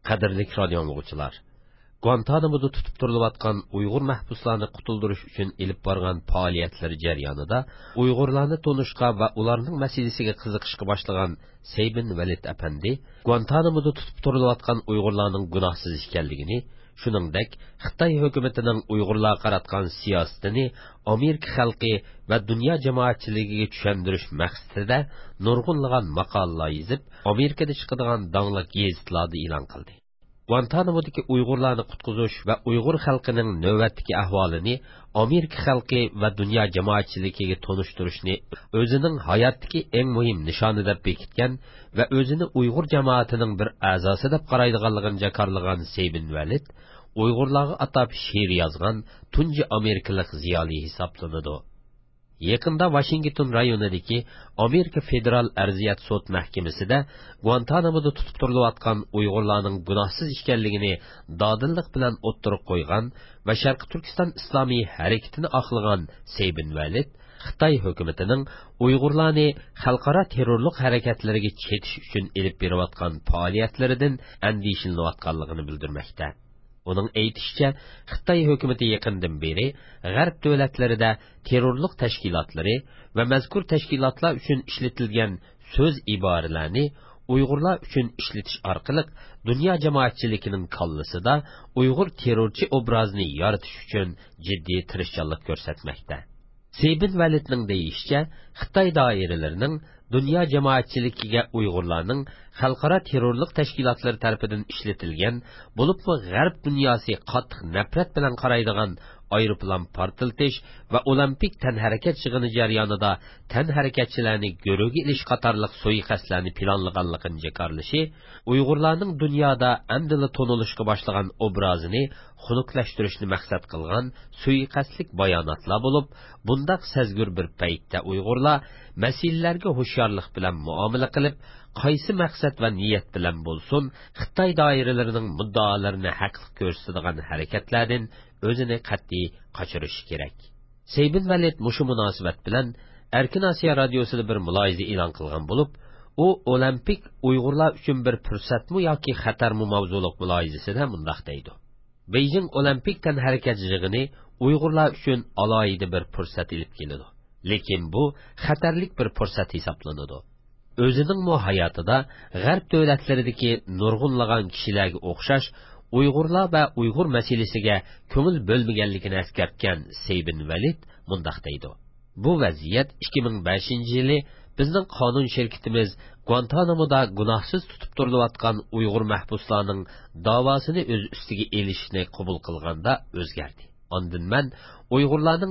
Qadrli radio dinləyicilər, Guantanamo'da tutub turilayotgan Uyghur mahbuslarni qutuldirish uchun ilib borgan faoliyatlari jarayonida Uyg'urlarni tonishga va ularning masalasiga qiziqishga boshlagan Seybin Valid apandi Guantanamo'da tutub turilayotgan Uyg'urlarning gunohsiz ekanligini, shuningdek Xitoy hukumatining Uyg'urlarga qaratgan siyosatini Amerika xalqi va dunyo jamoatchiligiga tushuntirish maqsadida nurg'unlagan maqolalar yozib, Amerikada chiqadigan danglik gazetlarda e'lon qildi. Guantanamo'dagi Uyg'urlarni qutqizish va Uyg'ur xalqining navbatdagi ahvolini Amerika xalqi va dunyo jamoatchiligiga tonishtirishni o'zining hayotdagi eng muhim nishoni deb bekitgan va o'zini Uyg'ur jamoatining bir a'zosi deb qaraydiganligini jakarlagan Seybin Valid Uyg'urlarga atab she'r yozgan tunji amerikalik ziyoli hisoblanadi. Yaqinda Washington rayonidagi Amerika Federal Arziyat sud mahkamasida Guantanamo'da tutib turilayotgan Uyg'urlarning gunohsiz ekanligini dodillik bilan o'ttirib qo'ygan va Sharqi Turkiston islomiy harakatini oqlagan Seybin Valid Xitoy hukumatining Uyg'urlarni xalqaro terrorlik harakatlariga chetish uchun elib berayotgan faoliyatlaridan andishilanayotganligini bildirmoqda. Uning aytishicha, Xitoy hukumati yaqindan beri G'arb davlatlarida terrorlik tashkilotlari va mazkur tashkilotlar uchun ishlatilgan so'z iboralarni Uyg'urlar uchun ishlatish orqali dunyo jamoatchiligining kallasida Uyg'ur terrorchi obrazini yaratish uchun jiddiy tirishchilik ko'rsatmoqda. Seybin Validning deyishicha, Xitoy doiralarining dunyo jamoatchiligiga Uyg'urlarning xalqaro terrorlik tashkilotlari tomonidan ishlatilgan, bo'libmi G'arb dunyosi qattiq nafrat bilan qaraydigan aeroplan portlatish va olimpik tanharakat yig'ini jarayonida tanharakatchilarni go'ro'ga ilish qatorliq suiqasdlarni planlaganligini jakarlashi, Uyg'urlarning dunyoda amdili tonilishga boshlagan obrazini xunuklashtirishni maqsad qilgan suiqasdlik bayonotlar bo'lib, bundaq sezgur bir paytda Uyg'urlar masalalarga hushyorlik bilan muomala qilib, qaysi maqsad va niyat bilan bo'lsin, Xitoy doiralarining muddaolarini haqli ko'rsatadigan harakatlardan o'zini qat'iy qochirishi kerak. Seybin Valid mushu munosabat bilan Erkin Osiyo radiosida bir muloyiza e'lon qilgan bo'lib, u olimpik Uyg'urlar uchun bir fursatmi yoki xatarmi mavzuliq muloyizasida mundaq deydi. Beijing olimpik tanharakat yig'ini Uyg'urlar uchun alohida bir fursat ilib keladi. Lekin bu xatarlik bir fursat hisoblanadi. O'zining mu hayotida G'arb davlatlaridagi nurg'unlagan kishilarga o'xshash Uyg'urlar va Uyg'ur masalasiga ko'ngil bo'lmaganligini eskartgan Seybin Valid mundaq deydi. Bu vaziyat 2005-yili bizning qonun shirkatimiz Guantanamo'da gunohsiz tutib turilayotgan Uyg'ur mahbuslarning davosini o'z ustiga elishni qabul qilganda o'zgardi. Ondan men Uyg'urlarning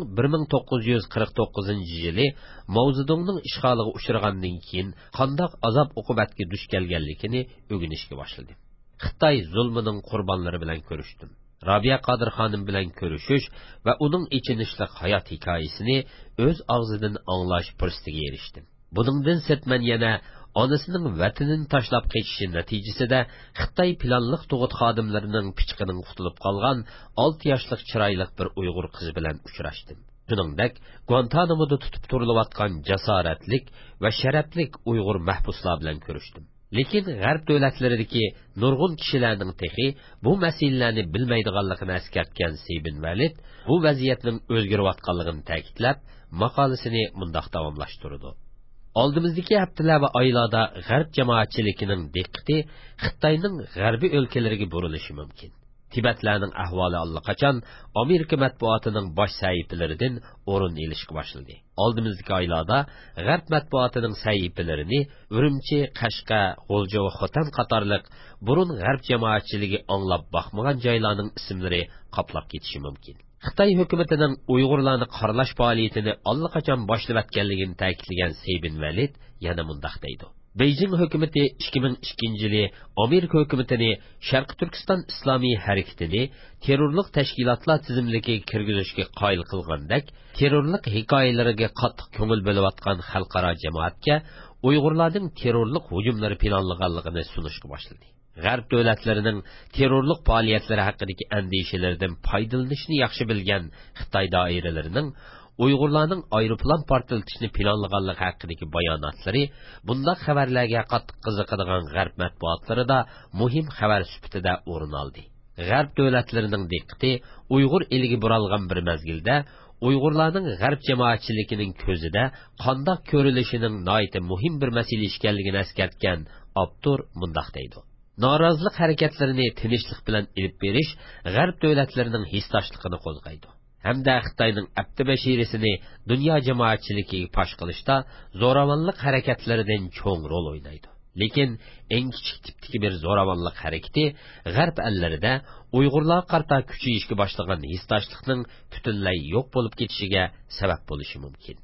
1949-yili Mavzudongning ishg'oliga uchragandan keyin qanday azob uqubatga duch kelganligini o'rganishga boshladim. Xitoy zulmining qurbonlari bilan ko'rishdim. Rabia Qodir xonim bilan ko'rishish va uning ichinishli hayot hikoyasini o'z og'zidan anglash fursatiga erishdim. Buningdan sirtman yana onasining vatanini tashlab kechishi natijasida Xitoy planliq tug'ut xodimlarining pichqining qutulib qolgan 6 yoshli chiroyli bir Uyg'ur qiz bilan uchrashdim. Shuningdek, Guantanamo'da tutib turilayotgan jasoratlik va sharaflik Uyg'ur mahbuslar bilan ko'rishdim. Lekin G'arb davlatlaridagi nurg'un kishilarning texi bu masalalarni bilmaydiganligini eskartgan Seybin Valid bu vaziyatning o'zgarayotganligini ta'kidlab, maqolasini mundaq davomlashtirdi. Oldimizdagi haftalar va oylarda G'arb jamoatchiligining diqqati Xitoyning g'arbiy o'lkalariga burilishi mumkin. Tibetlarning ahvoli allaqachon Amerika matbuotining bosh sahifalaridan o'rin olishga boshladi. Oldimizdagi oylarda G'arb matbuotining sahifalarini Urumchi, Qashqa, G'o'lja va Xotan qatorliq burun G'arb jamoatchiligi anglab boqmagan joylarning ismlari qoplab ketishi mumkin. Xitoy hukumatining Uyg'urlarni qaralash faoliyatini allaqachon boshlab ta'kidlagan Seybin Valid yana mundaq deydi. Beijing hukumati 2002-yili Amerika hukumatini Sharqi Turkiston islomiy harakatini terrorlik tashkilotlar tizimligiga kirgizishga qoyil qilgandek, terrorlik hikoyalariga qattiq ko'ngil bo'layotgan xalqaro jamoatga Uyg'urlarning terrorlik hujumlari planlanganligini sunishga boshladi. G'arb davlatlarining terrorlik faoliyatlari haqidagi andishalardan foydalanishni yaxshi bilgan Xitoy doiralarining Uyg'urlarning aeroplan portlatishni planlaganligi haqidagi bayonotlari bundaq xabarlarga qattiq qiziqadigan g'arb matbuotlarida muhim xabar sifatida o'rin oldi. G'arb davlatlarining diqqati Uyg'ur eliga buralgan bir mezgilda Uyg'urlarning g'arb jamoatchiligining ko'zida qandoq ko'rilishining noyati muhim bir masala ekanligini eskartgan Abdur mundaq deydi. Norozilik harakatlarini tinchlik bilan ilib berish g'arb davlatlarining hissdoshligini qo'zg'aydi. Hamda Xitoyning abdi bashirisini dunyo jamoatchiligiga pash qilishda zo'ravonlik harakatlaridan cho'ng rol o'ynaydi. Lekin eng kichik tipdagi bir zo'ravonlik harakati g'arb ellarida Uyg'urlar qarta kuchayishga boshlagan hissdoshlikning butunlay yo'q bo'lib ketishiga sabab bo'lishi mumkin.